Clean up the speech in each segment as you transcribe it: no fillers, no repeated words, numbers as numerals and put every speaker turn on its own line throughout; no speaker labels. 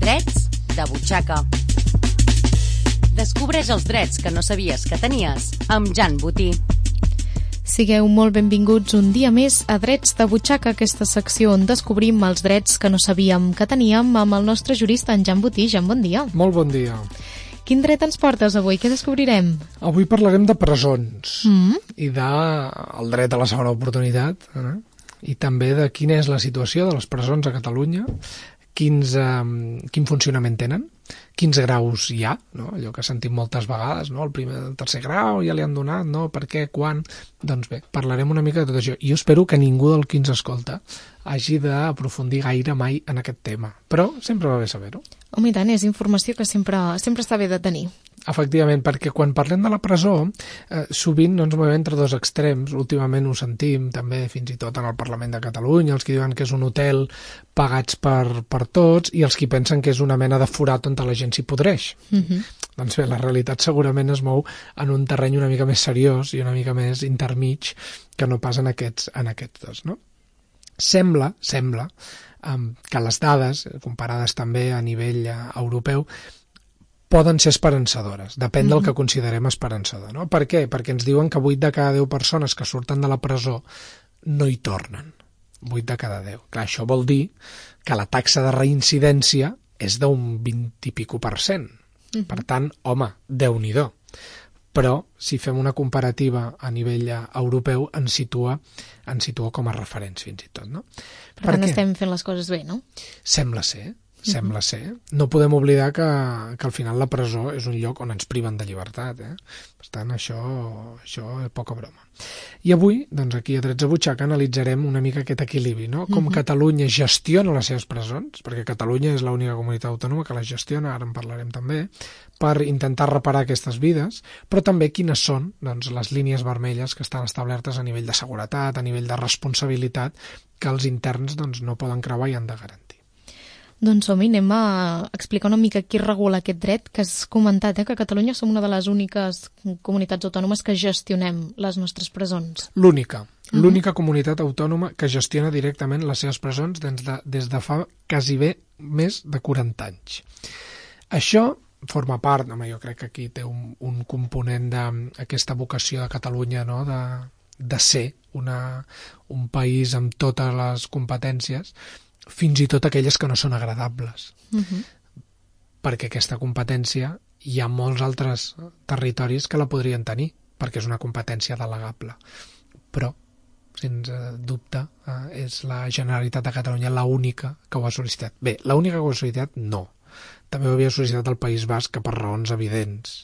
Drets de butxaca. Descobreix els drets que no sabies que tenies amb Jan Botí.
Sigueu molt benvinguts un dia més a Drets de butxaca, aquesta secció on descobrim els drets que no sabíem que teníem amb el nostre jurista, en Jan Botí. Jan, bon dia.
Molt bon dia.
Quin dret ens portes avui? Què descobrirem?
Avui parlarem de presons i del dret a la segona oportunitat, i també de quina és la situació de les presons a Catalunya, quin funcionament tenen, quins graus hi ha, no? Allò que sentim moltes vegades, no? El primer, el tercer grau ja li han donat, no? Per què, quan? Doncs bé, parlarem una mica de tot això. I jo espero que ningú del qui ens escolta hagi d'aprofundir gaire mai en aquest tema, però sempre va bé saber-ho.
Home, i tant, és informació que sempre està bé de tenir.
Efectivament, perquè quan parlem de la presó, sovint no ens movem entre dos extrems. Últimament ho sentim també fins i tot en el Parlament de Catalunya, els que diuen que és un hotel pagats per tots i els que pensen que és una mena de forat on la gent s'hi podreix. Doncs bé, la realitat segurament es mou en un terreny una mica més seriós i una mica més intermig que no pas en aquests dos, no? Sembla que les dades, comparades també a nivell europeu, poden ser esperançadores, depèn del que considerem esperançador, no? Per què? Perquè ens diuen que 8 de cada 10 persones que surten de la presó no hi tornen. 8 de cada 10. Clar, això vol dir que la taxa de reincidència és d'un 20 i pico %. Per tant, home, Déu-n'hi-do. Però, si fem una comparativa a nivell europeu, ens situa com a referents, fins i tot, no?
Per tant, estem fent les coses bé, no?
Sembla ser. No podem oblidar que al final la presó és un lloc on ens priven de llibertat, Per tant, això és poca broma. I avui, doncs aquí a Drets de butxaca, analitzarem una mica aquest equilibri, no? Com Catalunya gestiona les seves presons, perquè Catalunya és l'única comunitat autònoma que les gestiona, ara en parlarem també, per intentar reparar aquestes vides, però també quines són, doncs, les línies vermelles que estan establertes a nivell de seguretat, a nivell de responsabilitat, que els interns doncs, no poden creuar i han de garantir.
Doncs som-hi, anem a explicar una mica qui regula aquest dret, que has comentat, que a Catalunya som una de les úniques comunitats autònomes que gestionem les nostres presons.
L'única comunitat autònoma que gestiona directament les seves presons des de fa quasi bé més de 40 anys. Això forma part, jo crec que aquí té un component d'aquesta vocació de Catalunya, no? de ser un país amb totes les competències, fins i tot aquelles que no són agradables. Perquè aquesta competència hi ha molts altres territoris que la podrien tenir, perquè és una competència delegable. Però, sense dubte, és la Generalitat de Catalunya l'única que ho ha sol·licitat. Bé, l'única que ho ha sol·licitat, no. També ho havia sol·licitat el País Basc, que per raons evidents,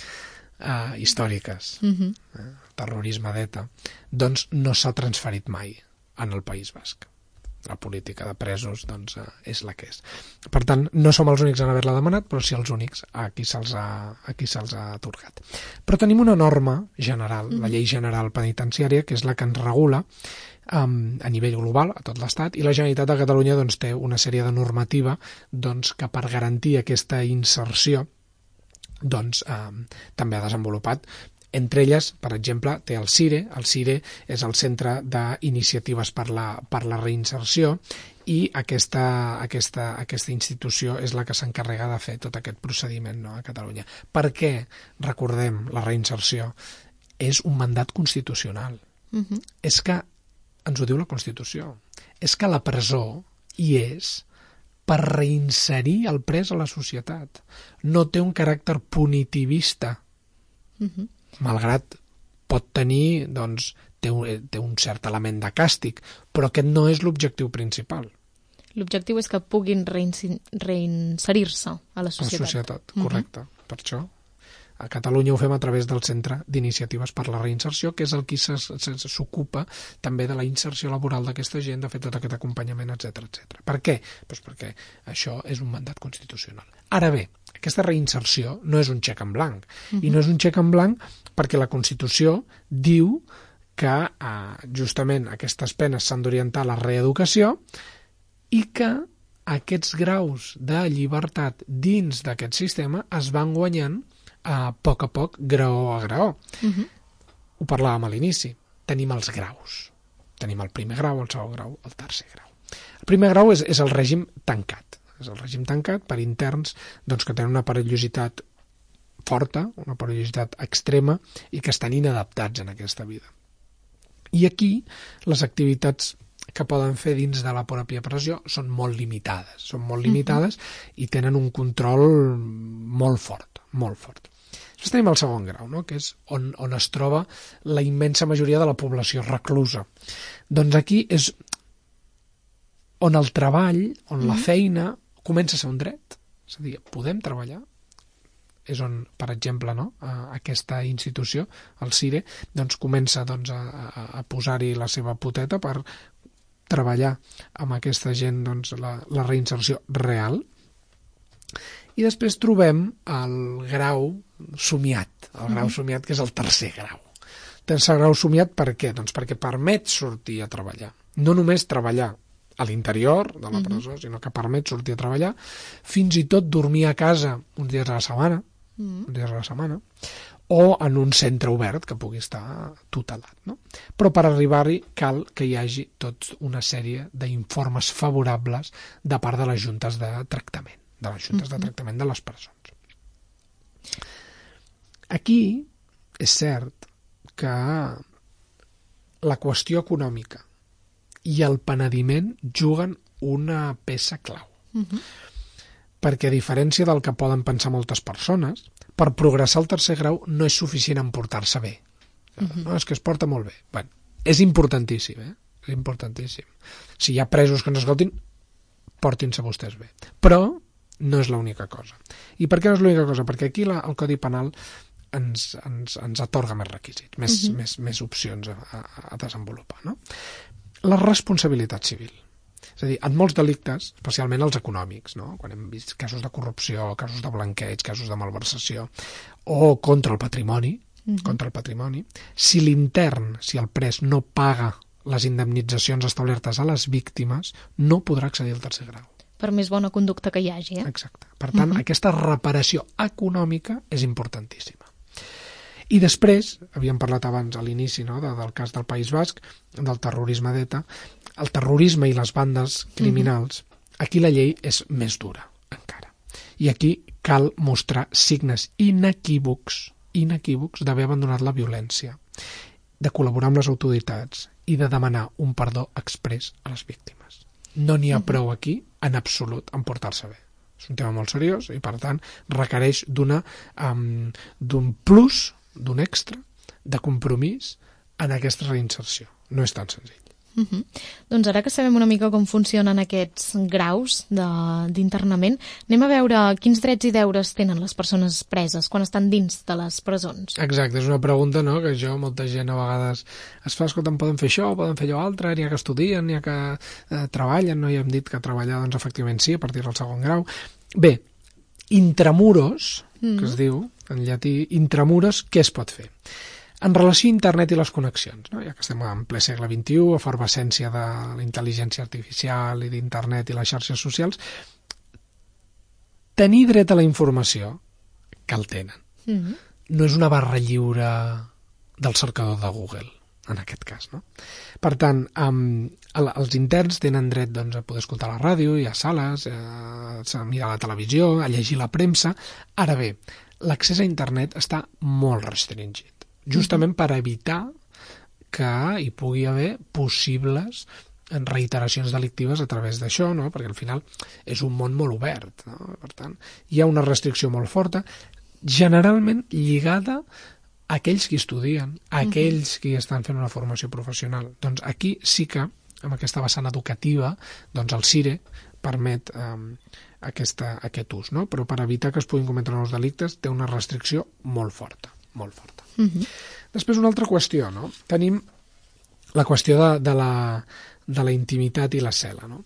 històriques, terrorisme d'ETA, doncs no s'ha transferit mai en el País Basc. La política de presos doncs, és la que és. Per tant, no som els únics en haver-la demanat, però sí els únics a qui se'ls ha atorgat. Però tenim una norma general, la Llei General Penitenciària, que és la que ens regula a nivell global, a tot l'Estat, i la Generalitat de Catalunya doncs, té una sèrie de normativa doncs, que per garantir aquesta inserció doncs, també ha desenvolupat. Entre elles, per exemple, té el CIRE. El CIRE és el Centre d'Iniciatives per la Reinserció i aquesta institució és la que s'encarrega de fer tot aquest procediment, no, a Catalunya. Per què, recordem, la reinserció és un mandat constitucional? És que, ens ho diu la Constitució, és que la presó hi és per reinserir el pres a la societat. No té un caràcter punitivista. Malgrat pot tenir, doncs, té un cert element de càstig, però aquest no és l'objectiu principal.
L'objectiu és que puguin reinserir-se a la societat.
A la societat, correcte. Per això, a Catalunya ho fem a través del Centre d'Iniciatives per la Reinserció, que és el qui s'ocupa també de la inserció laboral d'aquesta gent, de fer tot aquest acompanyament, etc. Per què? Doncs perquè això és un mandat constitucional. Ara bé, aquesta reinserció no és un xec en blanc, i no és un xec en blanc perquè la Constitució diu que justament aquestes penes s'han d'orientar a la reeducació i que aquests graus de llibertat dins d'aquest sistema es van guanyant a poc, graó a graó. Ho parlàvem a l'inici. Tenim els graus. Tenim el primer grau, el segon grau, el tercer grau. El primer grau és el règim tancat. és el règim tancat, per interns doncs, que tenen una perillositat forta, una perillositat extrema i que estan inadaptats en aquesta vida. I aquí les activitats que poden fer dins de la pròpia presó són molt limitades i tenen un control molt fort, molt fort. Després tenim el segon grau, no? Que és on es troba la immensa majoria de la població reclusa. Doncs aquí és on el treball, on la feina comença a ser un dret, és a dir, podem treballar, és on, per exemple, no? Aquesta institució, el CIRE, doncs comença doncs, a posar-hi la seva poteta per treballar amb aquesta gent doncs, la reinserció real. I després trobem el grau somiat, somiat que és el tercer grau. Tercer grau somiat per què? Doncs perquè permet sortir a treballar. No només treballar a l'interior de la presó, sinó que permet sortir a treballar, fins i tot dormir a casa uns dies a la setmana, o en un centre obert que pugui estar tutelat. No? Però per arribar-hi cal que hi hagi tota una sèrie d'informes favorables de part de les juntes de tractament, de les presons. Aquí és cert que la qüestió econòmica i el penediment juguen una peça clau. Perquè a diferència del que poden pensar moltes persones, per progressar al tercer grau no és suficient en portar-se bé. No, és que es porta molt bé. Bueno, és importantíssim, És importantíssim. Si hi ha presos que ens escoltin, portin-se vostès bé. Però no és l'única cosa. I per què no és l'única cosa? Perquè aquí el Codi Penal ens atorga més requisits, més opcions a desenvolupar. No? La responsabilitat civil. És a dir, en molts delictes, especialment els econòmics, no? Quan hem vist casos de corrupció, casos de blanqueig, casos de malversació, o contra el patrimoni, si l'intern, si el pres no paga les indemnitzacions establertes a les víctimes, no podrà accedir al tercer grau.
Per més bona conducta que hi hagi.
Exacte. Per tant, aquesta reparació econòmica és importantíssima. I després, havíem parlat abans a l'inici del cas del País Basc, del terrorisme d'ETA, el terrorisme i les bandes criminals, aquí la llei és més dura encara. I aquí cal mostrar signes inequívocs d'haver abandonat la violència, de col·laborar amb les autoritats i de demanar un perdó exprés a les víctimes. No n'hi ha prou aquí, en absolut, en portar-se bé. És un tema molt seriós i, per tant, requereix d'un plus, d'un extra, de compromís en aquesta reinserció. No és tan senzill.
Doncs ara que sabem una mica com funcionen aquests graus d'internament, anem a veure quins drets i deures tenen les persones preses quan estan dins de les presons.
Exacte, és una pregunta que molta gent a vegades es fa, escolta, poden fer això, poden fer allò altre, n'hi ha que estudien, n'hi ha que treballen, no? I hem dit que treballar, doncs efectivament sí, a partir del segon grau. Bé, intramuros, que es diu en llatí, intramuros, què es pot fer? En relació a internet i les connexions, no? Ja que estem en ple segle XXI, efervescència de la intel·ligència artificial i d'internet i les xarxes socials, tenir dret a la informació, que el tenen, no és una barra lliure del cercador de Google, en aquest cas. No? Per tant, els interns tenen dret a poder escoltar la ràdio, hi ha sales, a mirar la televisió, a llegir la premsa. Ara bé, l'accés a internet està molt restringit, justament per evitar que hi pugui haver possibles reiteracions delictives a través d'això, no? Perquè al final és un món molt obert. No? Per tant, hi ha una restricció molt forta, generalment lligada a aquells que estudien, a aquells que estan fent una formació professional. Doncs aquí sí que, amb aquesta vessant educativa, doncs el CIRE permet aquest ús, no? Però per evitar que es puguin cometre nous delictes té una restricció molt forta, molt forta. Després una altra qüestió, no? Tenim la qüestió de la intimitat i la cel·la, no?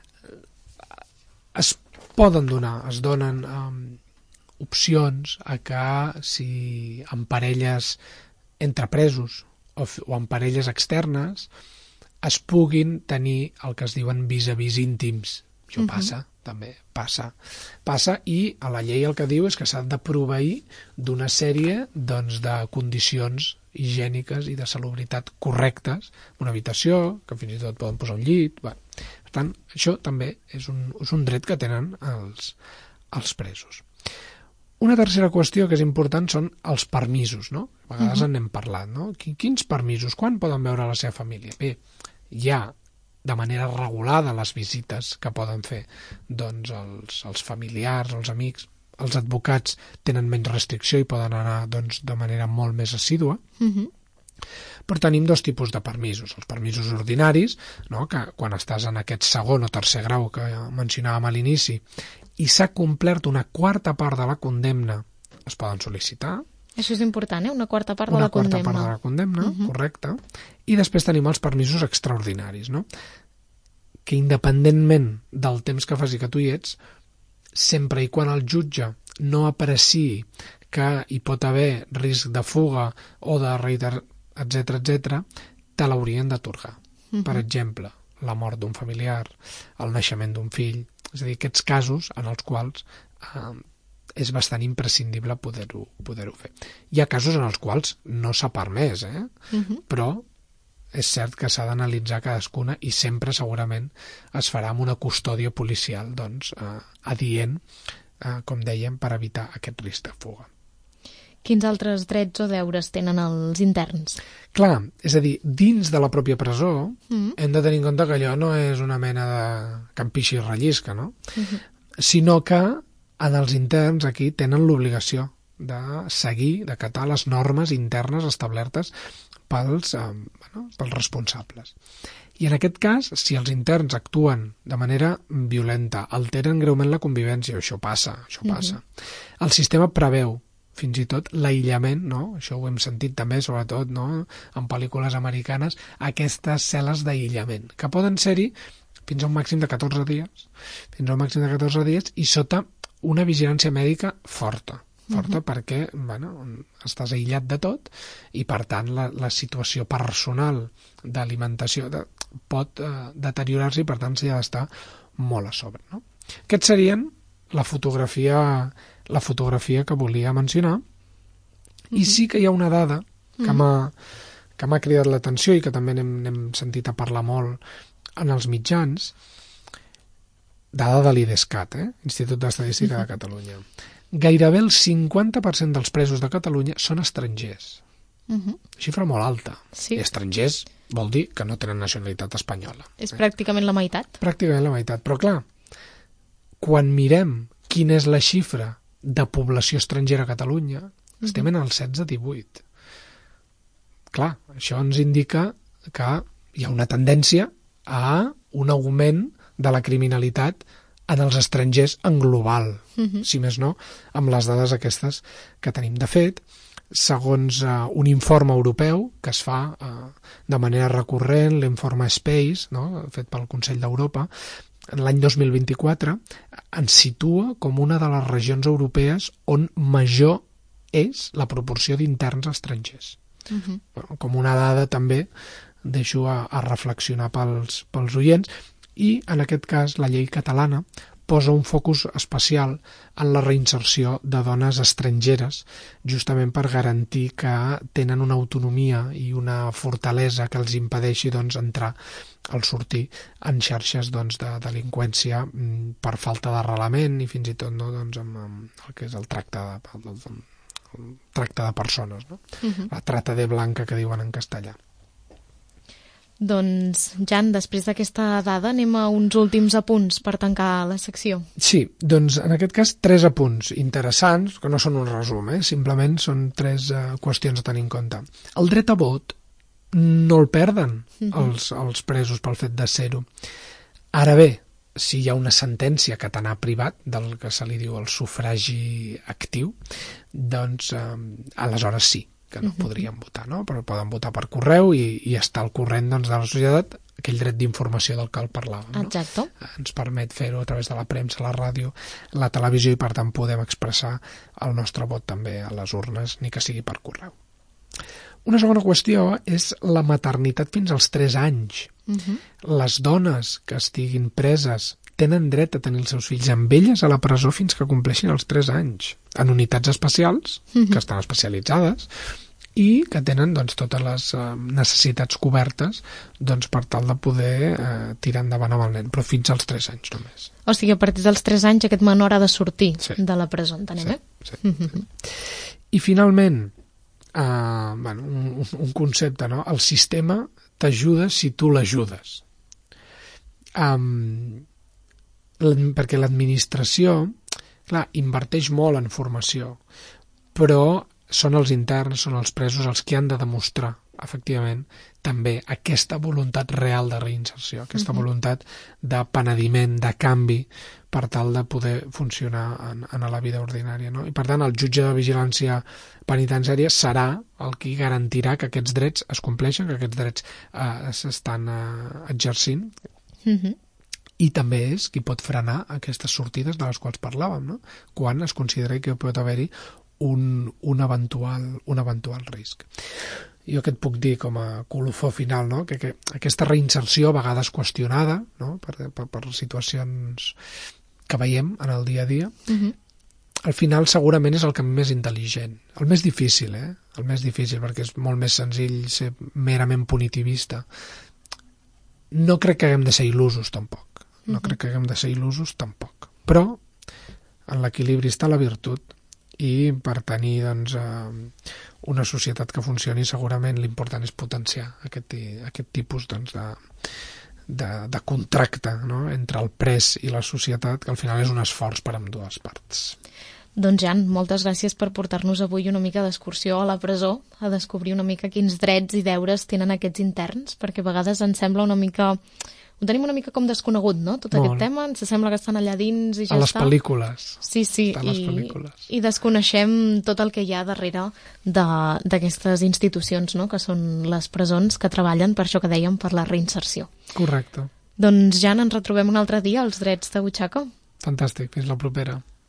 Es donen opcions a que si en parelles entre presos o en parelles externes es puguin tenir el que es diuen vis-a-vis íntims. Això passa, també passa, i a la llei el que diu és que s'ha de proveir d'una sèrie de condicions higièniques i de salubritat correctes, una habitació, que fins i tot poden posar un llit. Per tant, això també és un dret que tenen els presos. Una tercera qüestió que és important són els permisos, no? A vegades en hem parlat, no? Quins permisos? Quan poden veure la seva família? Bé, hi ha de manera regulada les visites que poden fer doncs els familiars, els amics. Els advocats tenen menys restricció i poden anar doncs, de manera molt més assídua. Però tenim dos tipus de permisos. Els permisos ordinaris, no? Que quan estàs en aquest segon o tercer grau que mencionàvem a l'inici i s'ha complert una quarta part de la condemna, es poden sol·licitar.
Això és important, una quarta part de la condemna.
Una quarta part de la condemna, correcte. I després tenim els permisos extraordinaris, no? Que independentment del temps que faci que tu hi ets, sempre i quan el jutge no apreciï que hi pot haver risc de fuga o de etc., te l'haurien d'atorgar. Per exemple, la mort d'un familiar, el naixement d'un fill, és a dir, aquests casos en els quals és bastant imprescindible poder-ho fer. Hi ha casos en els quals no s'ha permès, però és cert que s'ha d'analitzar cadascuna i sempre segurament es farà amb una custòdia policial doncs, adient, com dèiem, per evitar aquest risc de fuga.
Quins altres drets o deures tenen els interns?
Clar, és a dir, dins de la pròpia presó hem de tenir en compte que allò no és una mena de campixi i rellisca, no? Sinó que en els interns aquí tenen l'obligació de seguir, d'acatar les normes internes establertes pels responsables. I en aquest cas, si els interns actuen de manera violenta, alteren greument la convivència, això passa. El sistema preveu fins i tot l'aïllament, no? Això ho hem sentit també, sobretot, no? En pel·lícules americanes, aquestes cel·les d'aïllament, que poden ser-hi fins a un màxim de 14 dies, i sota una vigilància mèdica forta, perquè estàs aïllat de tot i per tant la situació personal d'alimentació pot deteriorar-se i per tant s'hi ha d'estar molt a sobre, no? Aquests serien la fotografia que volia mencionar. I sí que hi ha una dada que m'ha cridat l'atenció i que també n'hem sentit a parlar molt en els mitjans, dada de l'IDESCAT, Institut d'Estadística de Catalunya. Gairebé el 50% dels presos de Catalunya són estrangers. Xifra molt alta.
Sí.
I estrangers vol dir que no tenen nacionalitat espanyola.
És pràcticament la meitat.
Pràcticament la meitat. Però clar, quan mirem quina és la xifra de població estrangera a Catalunya, estem en el 16-18. Clar, això ens indica que hi ha una tendència a un augment de la criminalitat en els estrangers en global, si més no, amb les dades aquestes que tenim. De fet, segons un informe europeu que es fa de manera recurrent, l'informe Space, no?, fet pel Consell d'Europa, l'any 2024 ens situa com una de les regions europees on major és la proporció d'interns estrangers. Com una dada també deixo a reflexionar pels oients. I, en aquest cas, la llei catalana posa un focus especial en la reinserció de dones estrangeres, justament per garantir que tenen una autonomia i una fortalesa que els impedeixi entrar o sortir en xarxes de delinqüència per falta d'arrelament i fins i tot amb el que és el tracte de persones, no? La trata de blanca que diuen en castellà.
Doncs, Jan, després d'aquesta dada anem a uns últims apunts per tancar la secció.
Sí, doncs en aquest cas 3 apunts interessants, que no són un resum, simplement són 3 qüestions a tenir en compte. El dret a vot no el perden els presos pel fet de ser-ho. Ara bé, si hi ha una sentència que te n'ha privat del que se li diu el sufragi actiu, doncs aleshores sí que no podrien votar, no? Però poden votar per correu i estar al corrent de la societat, aquell dret d'informació del que el parlàvem, no?
Exacte.
Ens permet fer-ho a través de la premsa, la ràdio, la televisió, i per tant podem expressar el nostre vot també a les urnes, ni que sigui per correu. Una segona qüestió és la maternitat fins als 3 anys. Les dones que estiguin preses tenen dret a tenir els seus fills amb elles a la presó fins que compleixin els 3 anys, en unitats especials, que estan especialitzades, i que tenen doncs, totes les necessitats cobertes doncs, per tal de poder tirar endavant amb el nen, però fins als 3 anys només.
O sigui, a partir dels 3 anys aquest menor ha de sortir de la presó, entenem,
sí. I finalment, un concepte, no? El sistema t'ajuda si tu l'ajudes. Perquè l'administració, clar, inverteix molt en formació, però són els interns, són els presos els que han de demostrar, efectivament, també aquesta voluntat real de reinserció, aquesta voluntat de penediment, de canvi, per tal de poder funcionar en la vida ordinària. No? I per tant, el jutge de vigilància penitenciària serà el qui garantirà que aquests drets es compleixen, que aquests drets s'estan exercint, i també és qui pot frenar aquestes sortides de les quals parlàvem, no? Quan es consideri que pot haver-hi un eventual risc. Jo què et puc dir com a colofó final, no? que aquesta reinserció a vegades qüestionada, no? per situacions que veiem en el dia a dia, al final segurament és el camí més intel·ligent, el més difícil, el més difícil, perquè és molt més senzill ser merament punitivista. No crec que haguem de ser il·lusos tampoc, però en l'equilibri està la virtut, i per tenir doncs, una societat que funcioni segurament l'important és potenciar aquest tipus doncs, de contracte, no? Entre el pres i la societat, que al final és un esforç per ambdues parts.
Doncs Jan, moltes gràcies per portar-nos avui una mica d'excursió a la presó, a descobrir una mica quins drets i deures tenen aquests interns, perquè a vegades ens sembla una mica... Ho tenim una mica com desconegut, no? Tot aquest tema, ens sembla que estan allà dins i ja està.
A les pel·lícules.
Sí, i desconeixem tot el que hi ha darrere d'aquestes institucions, no? Que són les presons que treballen per això que dèiem, per la reinserció.
Correcte.
Doncs Jan, ens retrobem un altre dia als Drets de Butxaca.
Fantàstic, fins la propera.